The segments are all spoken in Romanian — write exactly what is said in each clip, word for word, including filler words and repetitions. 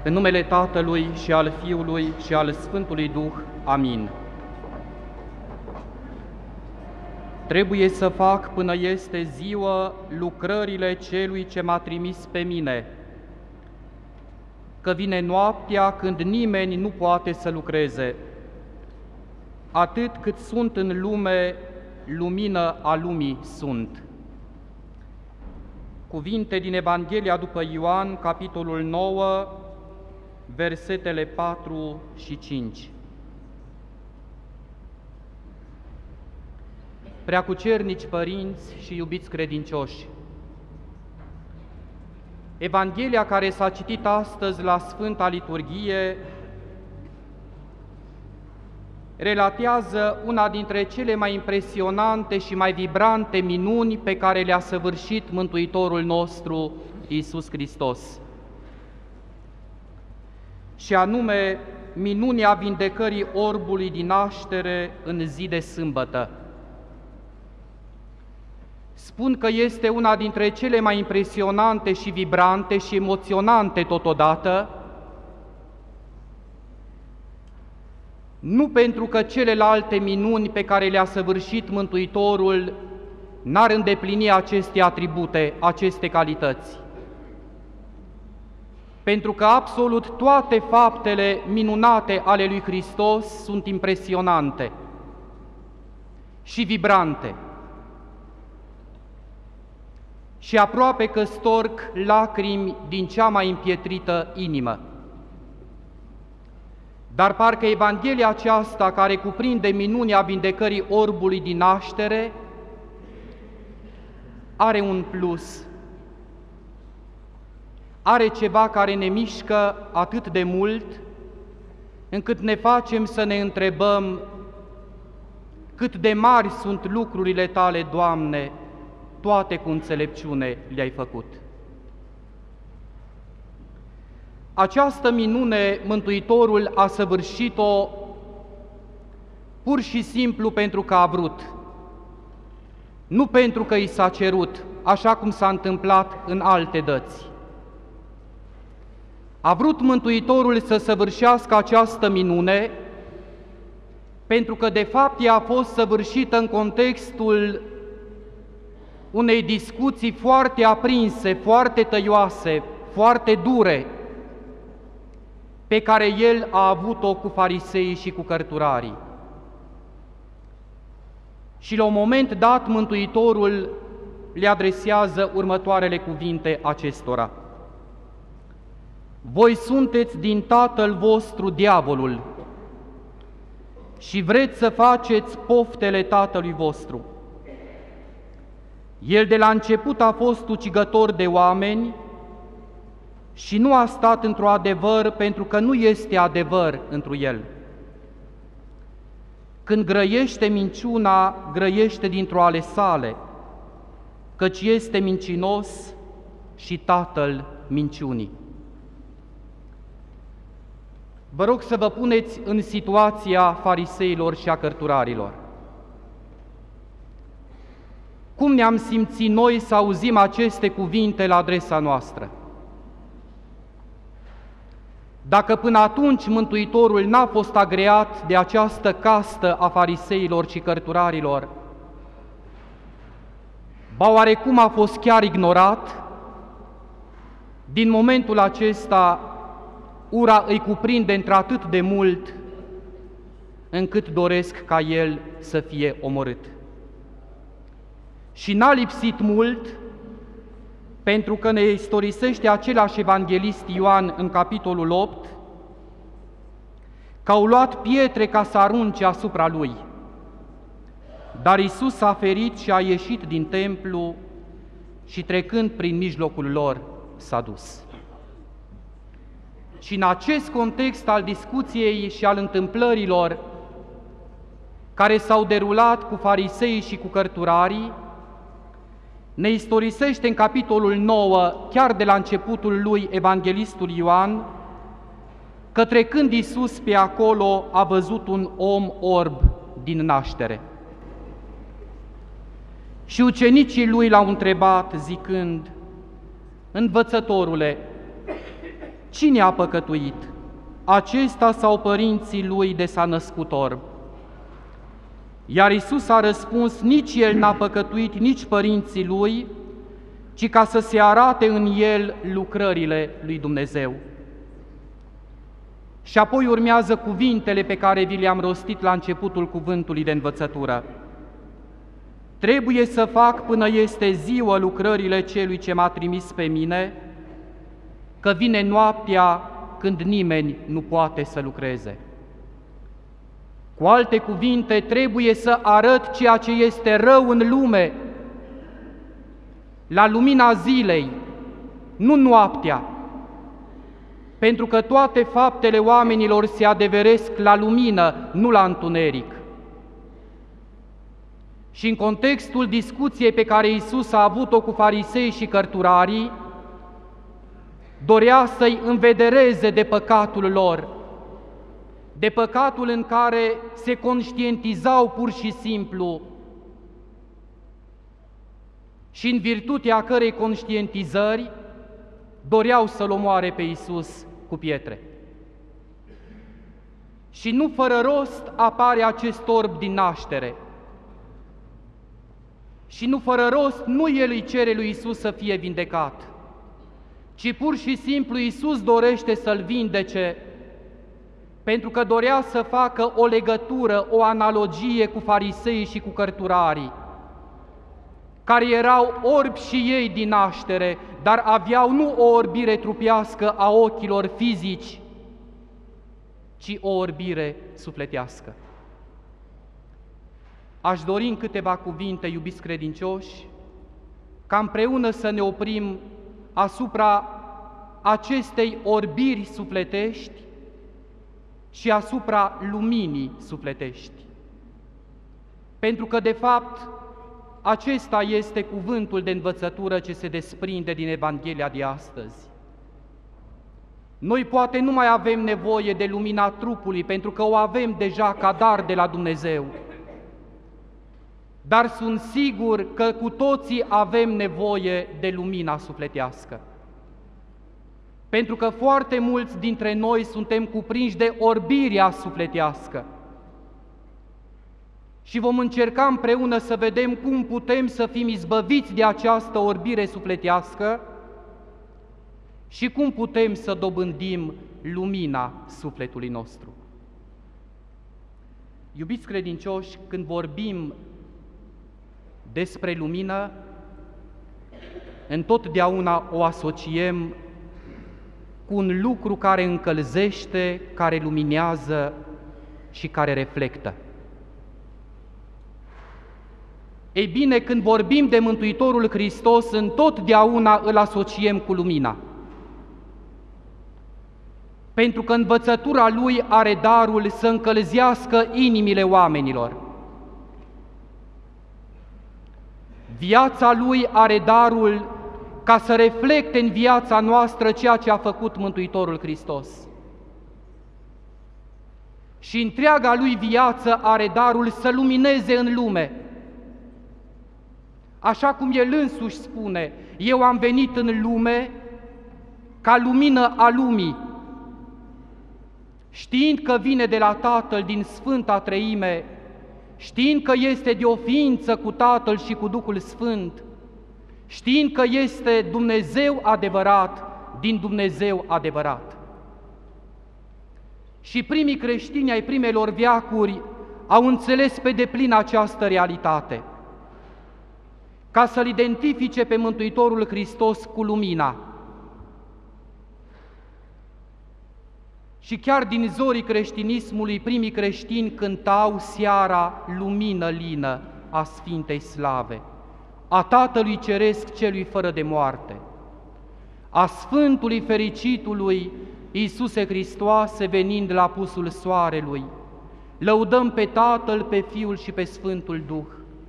În numele Tatălui și al Fiului și al Sfântului Duh. Amin. Trebuie să fac până este ziua lucrările celui ce m-a trimis pe mine, că vine noaptea când nimeni nu poate să lucreze. Atât cât sunt în lume, lumină a lumii sunt. Cuvinte din Evanghelia după Ioan, capitolul nouă, versetele patru și cinci. Preacucernici părinți și iubiți credincioși, Evanghelia care s-a citit astăzi la Sfânta Liturghie relatează una dintre cele mai impresionante și mai vibrante minuni pe care le-a săvârșit Mântuitorul nostru, Iisus Hristos, și anume minunea vindecării orbului din naștere în zi de sâmbătă. Spun că este una dintre cele mai impresionante și vibrante și emoționante totodată, nu pentru că celelalte minuni pe care le-a săvârșit Mântuitorul n-ar îndeplini aceste atribute, aceste calități, pentru că absolut toate faptele minunate ale lui Hristos sunt impresionante și vibrante și aproape că storc lacrimi din cea mai împietrită inimă. Dar parcă Evanghelia aceasta, care cuprinde minunea vindecării orbului din naștere, are un plus, are ceva care ne mișcă atât de mult, încât ne facem să ne întrebăm cât de mari sunt lucrurile Tale, Doamne, toate cu înțelepciune le-ai făcut. Această minune Mântuitorul a săvârșit-o pur și simplu pentru că a vrut, nu pentru că i s-a cerut, așa cum s-a întâmplat în alte dăți. A vrut Mântuitorul să săvârșească această minune pentru că, de fapt, ea a fost săvârșită în contextul unei discuții foarte aprinse, foarte tăioase, foarte dure, pe care el a avut-o cu fariseii și cu cărturarii. Și la un moment dat, Mântuitorul le adresează următoarele cuvinte acestora: voi sunteți din tatăl vostru diavolul și vreți să faceți poftele tatălui vostru. El de la început a fost ucigător de oameni și nu a stat într-o adevăr, pentru că nu este adevăr întru el. Când grăiește minciuna, grăiește dintr-o ale sale, căci este mincinos și tatăl minciunii. Vă rog să vă puneți în situația fariseilor și a cărturarilor. Cum ne-am simțit noi să auzim aceste cuvinte la adresa noastră? Dacă până atunci Mântuitorul n-a fost agreat de această castă a fariseilor și cărturarilor, ba oarecum a fost chiar ignorat, din momentul acesta ura îi cuprinde într-atât de mult încât doresc ca el să fie omorât. Și n-a lipsit mult, pentru că ne istorisește același evanghelist Ioan în capitolul opt, că au luat pietre ca să arunce asupra lui. Dar Iisus a ferit și a ieșit din templu și, trecând prin mijlocul lor, s-a dus. Și în acest context al discuției și al întâmplărilor care s-au derulat cu fariseii și cu cărturarii, ne istorisește în capitolul nouă, chiar de la începutul lui, evanghelistul Ioan, că trecând Iisus pe acolo a văzut un om orb din naștere. Și ucenicii lui l-au întrebat zicând: Învățătorule, cine a păcătuit? Acesta sau părinții lui de s-a născut orb? Iar Iisus a răspuns, nici el n-a păcătuit, nici părinții lui, ci ca să se arate în el lucrările lui Dumnezeu. Și apoi urmează cuvintele pe care vi le-am rostit la începutul cuvântului de învățătură. Trebuie să fac până este ziua lucrările celui ce m-a trimis pe mine, că vine noaptea când nimeni nu poate să lucreze. Cu alte cuvinte, trebuie să arăt ceea ce este rău în lume, la lumina zilei, nu noaptea, pentru că toate faptele oamenilor se adeveresc la lumină, nu la întuneric. Și în contextul discuției pe care Iisus a avut-o cu farisei și cărturarii, dorea să-i învedereze de păcatul lor, de păcatul în care se conștientizau pur și simplu și în virtutea cărei conștientizări doreau să-L omoare pe Iisus cu pietre. Și nu fără rost apare acest orb din naștere. Și nu fără rost nu El îi cere lui Iisus să fie vindecat, ci pur și simplu Iisus dorește să-l vindece, pentru că dorea să facă o legătură, o analogie cu fariseii și cu cărturarii, care erau orbi și ei din naștere, dar aveau nu o orbire trupească a ochilor fizici, ci o orbire sufletească. Aș dori în câteva cuvinte, iubiți credincioși, ca împreună să ne oprim asupra acestei orbiri sufletești și asupra luminii sufletești. Pentru că, de fapt, acesta este cuvântul de învățătură ce se desprinde din Evanghelia de astăzi. Noi poate nu mai avem nevoie de lumina trupului, pentru că o avem deja ca dar de la Dumnezeu. Dar sunt sigur că cu toții avem nevoie de lumina sufletească. Pentru că foarte mulți dintre noi suntem cuprinși de orbirea sufletească. Și vom încerca împreună să vedem cum putem să fim izbăviți de această orbire sufletească și cum putem să dobândim lumina sufletului nostru. Iubiți credincioși, când vorbim despre lumină, întotdeauna o asociem cu un lucru care încălzește, care luminează și care reflectă. Ei bine, când vorbim de Mântuitorul Hristos, întotdeauna îl asociem cu lumina. Pentru că învățătura Lui are darul să încălzească inimile oamenilor. Viața Lui are darul ca să reflecte în viața noastră ceea ce a făcut Mântuitorul Hristos. Și întreaga Lui viață are darul să lumineze în lume. Așa cum El însuși spune, eu am venit în lume ca lumină a lumii, știind că vine de la Tatăl din Sfânta Treime, știind că este de o ființă cu Tatăl și cu Duhul Sfânt, știind că este Dumnezeu adevărat din Dumnezeu adevărat. Și primii creștini ai primelor veacuri au înțeles pe deplin această realitate, ca să-L identifice pe Mântuitorul Hristos cu lumina. Și chiar din zorii creștinismului, primii creștini cântau seara lumină lină a Sfintei Slave, a Tatălui Ceresc celui fără de moarte, a Sfântului Fericitului Iisuse Hristoase venind la apusul soarelui, lăudăm pe Tatăl, pe Fiul și pe Sfântul Duh.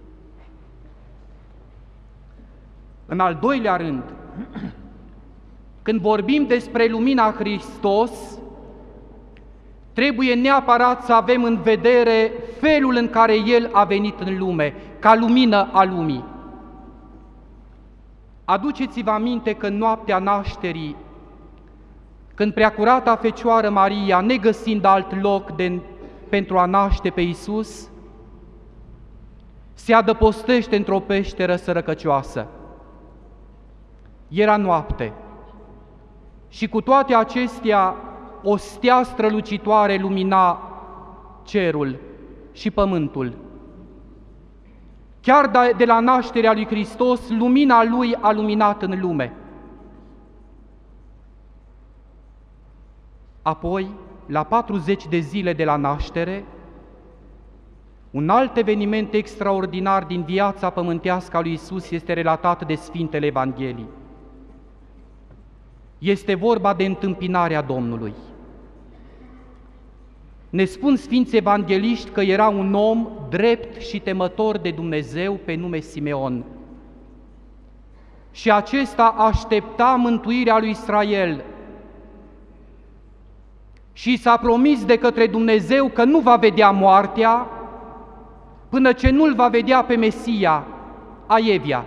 În al doilea rând, când vorbim despre lumina Hristos, trebuie neapărat să avem în vedere felul în care El a venit în lume, ca lumină a lumii. Aduceți-vă aminte că în noaptea nașterii, când Preacurata Fecioară Maria, negăsind alt loc de, pentru a naște pe Iisus, se adăpostește într-o peșteră sărăcăcioasă. Era noapte și cu toate acestea o stea strălucitoare lumina cerul și pământul. Chiar de la nașterea lui Hristos, lumina Lui a luminat în lume. Apoi, la patruzeci de zile de la naștere, un alt eveniment extraordinar din viața pământească a lui Iisus este relatat de Sfintele Evanghelii. Este vorba de întâmpinarea Domnului. Ne spun Sfinții Evangheliști că era un om drept și temător de Dumnezeu pe nume Simeon. Și acesta aștepta mântuirea lui Israel. Și s-a promis de către Dumnezeu că nu va vedea moartea până ce nu-L va vedea pe Mesia, Aievia.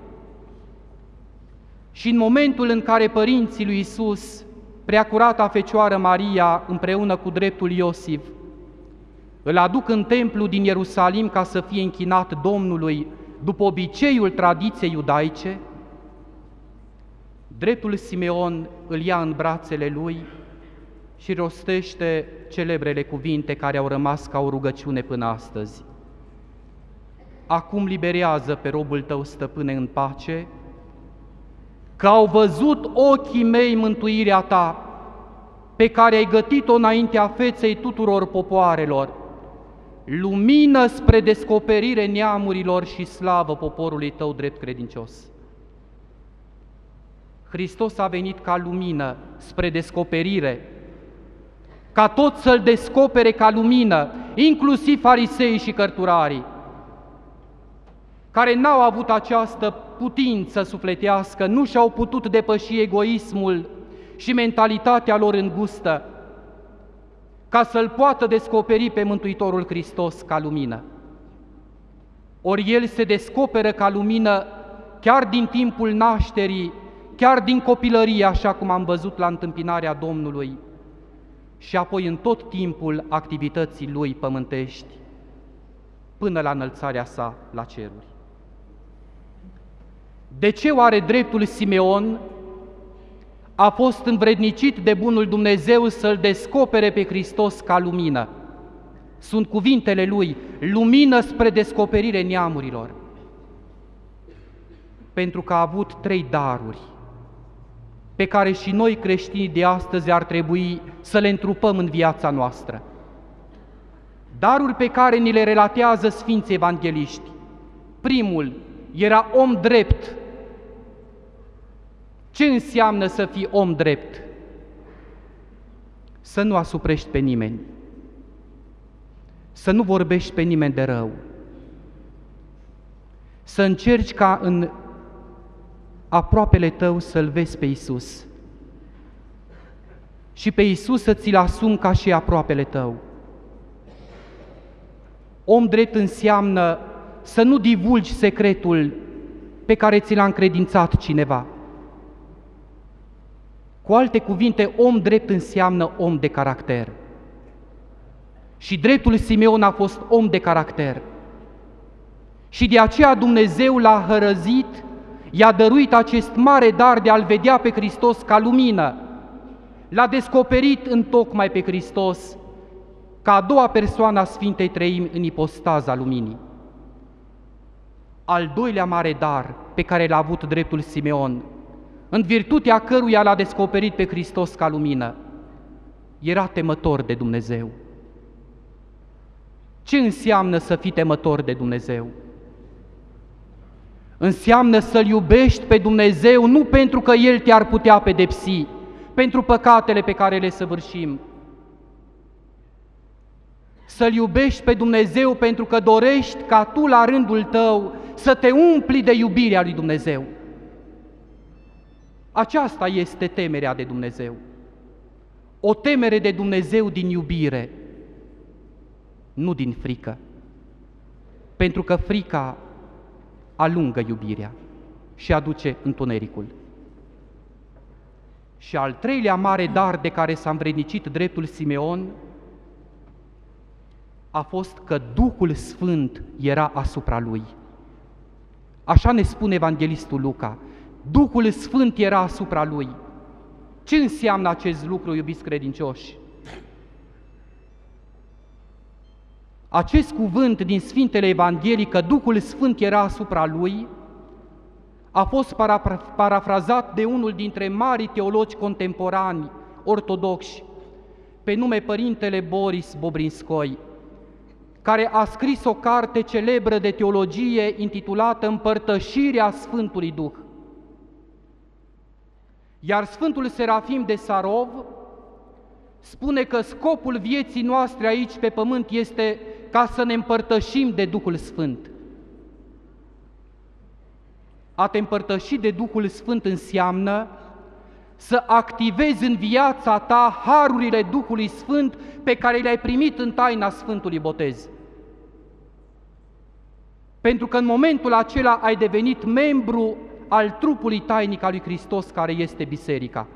Și în momentul în care părinții lui Iisus, Preacurata Fecioară Maria, împreună cu dreptul Iosif, îl aduc în templu din Ierusalim ca să fie închinat Domnului după obiceiul tradiției iudaice, dreptul Simeon îl ia în brațele lui și rostește celebrele cuvinte care au rămas ca o rugăciune până astăzi. Acum liberează pe robul tău, stăpâne, în pace, că au văzut ochii mei mântuirea ta, pe care ai gătit-o înaintea feței tuturor popoarelor, lumină spre descoperire neamurilor și slavă poporului tău drept credincios. Hristos a venit ca lumină spre descoperire, ca tot să-L descopere ca lumină, inclusiv fariseii și cărturarii, care n-au avut această putință sufletească, nu și-au putut depăși egoismul și mentalitatea lor îngustă, ca să-L poată descoperi pe Mântuitorul Hristos ca lumină. Ori El se descoperă ca lumină chiar din timpul nașterii, chiar din copilărie, așa cum am văzut la întâmpinarea Domnului, și apoi în tot timpul activității Lui pământești, până la înălțarea sa la ceruri. De ce oare dreptul Simeon a fost învrednicit de bunul Dumnezeu să-L descopere pe Hristos ca lumină? Sunt cuvintele Lui, lumină spre descoperire neamurilor. Pentru că a avut trei daruri pe care și noi creștinii de astăzi ar trebui să le întrupăm în viața noastră. Daruri pe care ni le relatează Sfinții Evangheliști. Primul, era om drept. Ce înseamnă să fii om drept? Să nu asuprești pe nimeni, să nu vorbești pe nimeni de rău, să încerci ca în aproapele tău să-L vezi pe Iisus și pe Iisus să ți-L asumi ca și aproapele tău. Om drept înseamnă să nu divulgi secretul pe care ți l-a încredințat cineva. Cu alte cuvinte, om drept înseamnă om de caracter. Și dreptul Simeon a fost om de caracter. Și de aceea Dumnezeu l-a hărăzit, i-a dăruit acest mare dar de a-L vedea pe Hristos ca lumină. L-a descoperit întocmai pe Hristos ca a doua persoană a Sfintei Treimi în ipostaza luminii. Al doilea mare dar pe care l-a avut dreptul Simeon, în virtutea căruia l-a descoperit pe Hristos ca lumină, era temător de Dumnezeu. Ce înseamnă să fii temător de Dumnezeu? Înseamnă să-L iubești pe Dumnezeu nu pentru că El te-ar putea pedepsi pentru păcatele pe care le săvârșim. Să-L iubești pe Dumnezeu pentru că dorești ca tu la rândul tău să te umpli de iubirea lui Dumnezeu. Aceasta este temerea de Dumnezeu. O temere de Dumnezeu din iubire, nu din frică. Pentru că frica alungă iubirea și aduce întunericul. Și al treilea mare dar de care s-a învrednicit dreptul Simeon a fost că Duhul Sfânt era asupra lui. Așa ne spune evanghelistul Luca, Duhul Sfânt era asupra lui. Ce înseamnă acest lucru, iubiți credincioși? Acest cuvânt din Sfintele Evanghelii, că Duhul Sfânt era asupra lui, a fost parafrazat de unul dintre marii teologi contemporani ortodoxi, pe nume Părintele Boris Bobrinskoi, care a scris o carte celebră de teologie intitulată Împărtășirea Sfântului Duh. Iar Sfântul Serafim de Sarov spune că scopul vieții noastre aici pe pământ este ca să ne împărtășim de Duhul Sfânt. A te împărtăși de Duhul Sfânt înseamnă să activezi în viața ta harurile Duhului Sfânt pe care le-ai primit în taina Sfântului Botez. Pentru că în momentul acela ai devenit membru al trupului tainic al lui Hristos, care este biserica.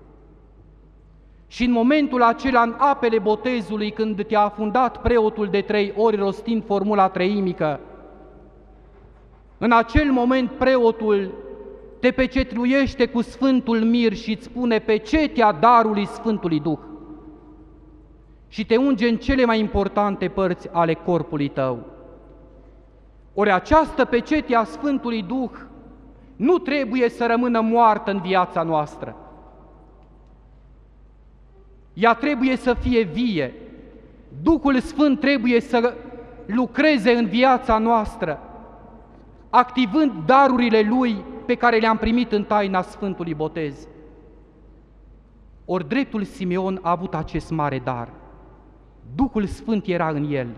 Și în momentul acela, în apele botezului, când te-a afundat preotul de trei ori rostind formula treimică, în acel moment preotul te pecetluiește cu Sfântul Mir și îți spune pecetea darului Sfântului Duh și te unge în cele mai importante părți ale corpului tău. Ori această pecete a Sfântului Duh nu trebuie să rămână moartă în viața noastră. Ea trebuie să fie vie. Duhul Sfânt trebuie să lucreze în viața noastră, activând darurile Lui pe care le-am primit în taina Sfântului Botez. Ori dreptul Simeon a avut acest mare dar. Duhul Sfânt era în el.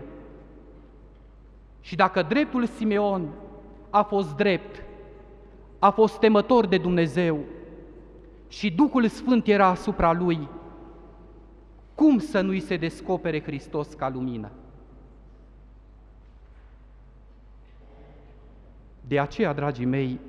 Și dacă dreptul Simeon a fost drept, a fost temător de Dumnezeu și Duhul Sfânt era asupra lui, cum să nu-i se descopere Hristos ca lumină? De aceea, dragii mei,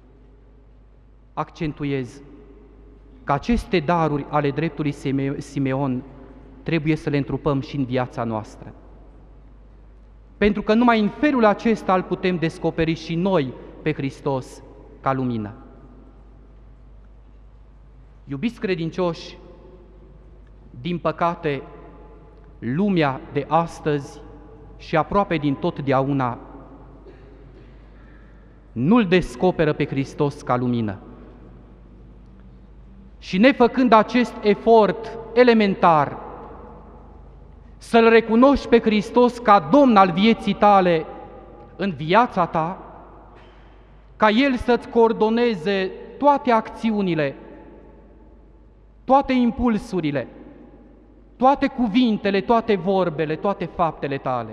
accentuez că aceste daruri ale dreptului Simeon trebuie să le întrupăm și în viața noastră. Pentru că numai în felul acesta îl putem descoperi și noi pe Hristos ca lumină. Iubiți credincioși, din păcate, lumea de astăzi și aproape din totdeauna nu-L descoperă pe Hristos ca lumină. Și nefăcând acest efort elementar, să-L recunoști pe Hristos ca Domn al vieții tale în viața ta, ca El să-ți coordoneze toate acțiunile, toate impulsurile, toate cuvintele, toate vorbele, toate faptele tale.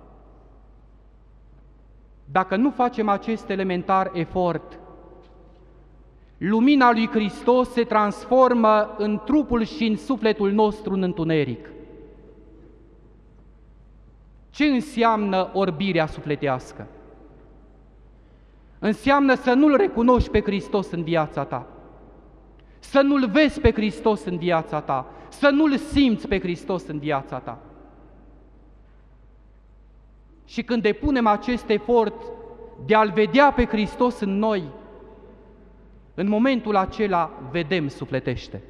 Dacă nu facem acest elementar efort, lumina lui Hristos se transformă în trupul și în sufletul nostru în întuneric. Ce înseamnă orbirea sufletească? Înseamnă să nu-L recunoști pe Hristos în viața ta, să nu-L vezi pe Hristos în viața ta, să nu-L simți pe Hristos în viața ta. Și când depunem acest efort de a-L vedea pe Hristos în noi, în momentul acela vedem sufletește.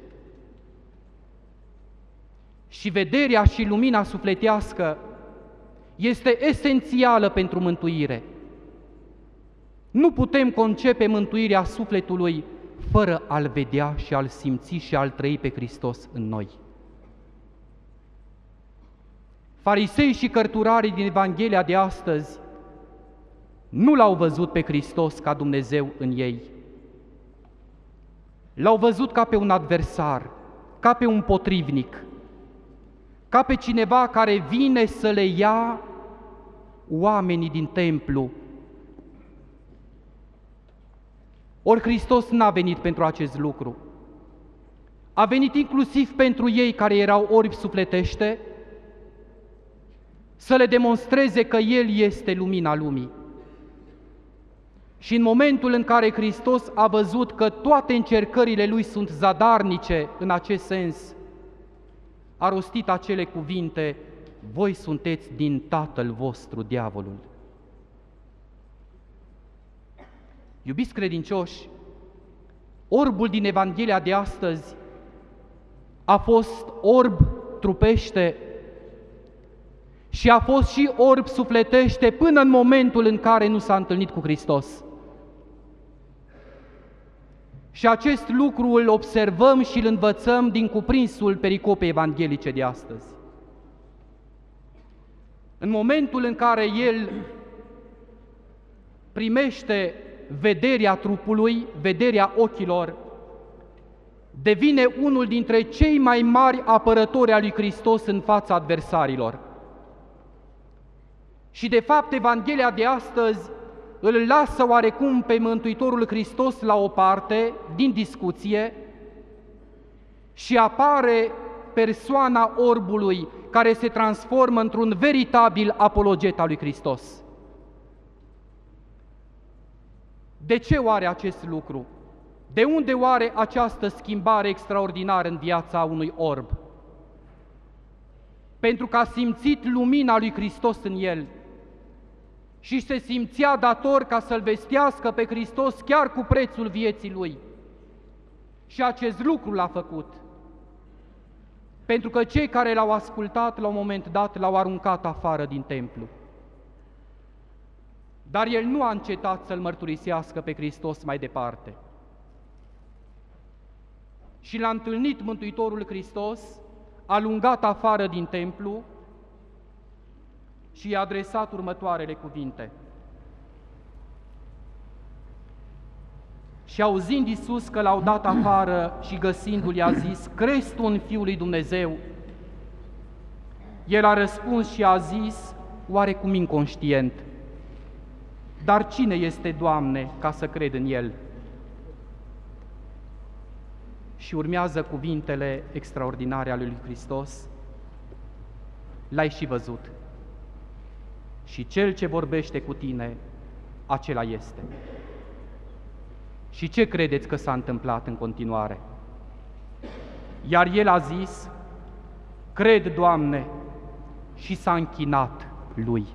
Și vederea și lumina sufletească este esențială pentru mântuire. Nu putem concepe mântuirea sufletului fără a-L vedea și a-L simți și a-L trăi pe Hristos în noi. Farisei și cărturarii din Evanghelia de astăzi nu L-au văzut pe Hristos ca Dumnezeu în ei. L-au văzut ca pe un adversar, ca pe un potrivnic, ca pe cineva care vine să le ia oamenii din templu. Ori Hristos n-a venit pentru acest lucru. A venit inclusiv pentru ei care erau orbi sufletește, să le demonstreze că El este lumina lumii. Și în momentul în care Hristos a văzut că toate încercările lui sunt zadarnice în acest sens, a rostit acele cuvinte: voi sunteți din tatăl vostru, diavolul. Iubiți credincioși, orbul din Evanghelia de astăzi a fost orb trupește și a fost și orb sufletește până în momentul în care nu s-a întâlnit cu Hristos. Și acest lucru îl observăm și îl învățăm din cuprinsul pericopei evanghelice de astăzi. În momentul în care el primește vederea trupului, vederea ochilor, devine unul dintre cei mai mari apărători ai lui Hristos în fața adversarilor. Și de fapt Evanghelia de astăzi îl lasă oarecum pe Mântuitorul Hristos la o parte din discuție și apare persoana orbului care se transformă într-un veritabil apologet al lui Hristos. De ce oare acest lucru? De unde oare această schimbare extraordinară în viața unui orb? Pentru că a simțit lumina lui Hristos în el și se simțea dator ca să-L vestească pe Hristos chiar cu prețul vieții lui. Și acest lucru l-a făcut. Pentru că cei care l-au ascultat, la un moment dat, l-au aruncat afară din templu. Dar el nu a încetat să-L mărturisească pe Hristos mai departe. Și l-a întâlnit Mântuitorul Hristos, alungat afară din templu, și i-a adresat următoarele cuvinte. Și auzind Iisus că l-au dat afară și găsindu-l i-a zis: crezi tu în Fiul lui Dumnezeu? El a răspuns și a zis, oarecum inconștient: dar cine este, Doamne, ca să cred în El? Și urmează cuvintele extraordinare ale lui Hristos: l-ai și văzut. Și cel ce vorbește cu tine, acela este. Și ce credeți că s-a întâmplat în continuare? Iar el a zis: cred, Doamne, și s-a închinat lui.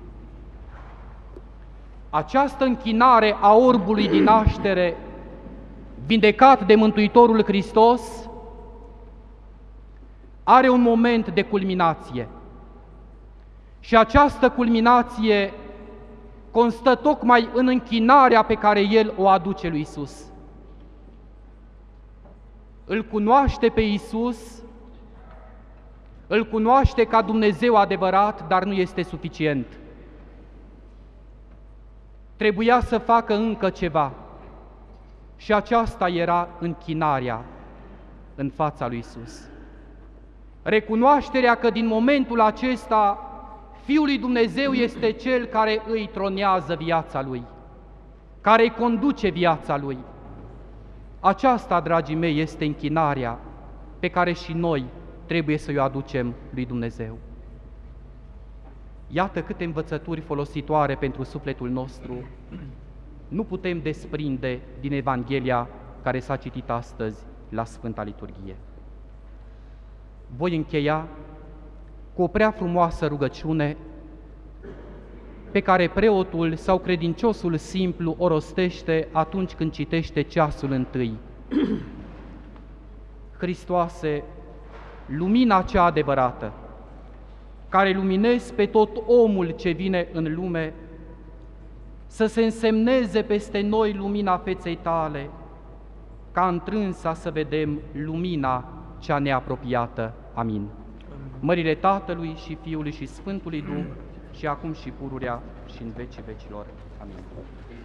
Această închinare a orbului din naștere, vindecat de Mântuitorul Hristos, are un moment de culminație. Și această culminație constă tocmai în închinarea pe care el o aduce lui Iisus. Îl cunoaște pe Iisus, îl cunoaște ca Dumnezeu adevărat, dar nu este suficient. Trebuia să facă încă ceva și aceasta era închinarea în fața lui Iisus. Recunoașterea că din momentul acesta Fiul lui Dumnezeu este Cel care îi tronează viața Lui, care îi conduce viața Lui. Aceasta, dragii mei, este închinarea pe care și noi trebuie să o aducem lui Dumnezeu. Iată câte învățături folositoare pentru sufletul nostru nu putem desprinde din Evanghelia care s-a citit astăzi la Sfânta Liturghie. Voi încheia cu o prea frumoasă rugăciune pe care preotul sau credinciosul simplu o rostește atunci când citește ceasul întâi. Hristoase, lumina cea adevărată, care luminezi pe tot omul ce vine în lume, să se însemneze peste noi lumina feței tale, ca întrânsa să vedem lumina cea neapropiată. Amin. Mările Tatălui și Fiului și Sfântului Duh, și acum și pururea și în vecii vecilor. Amin.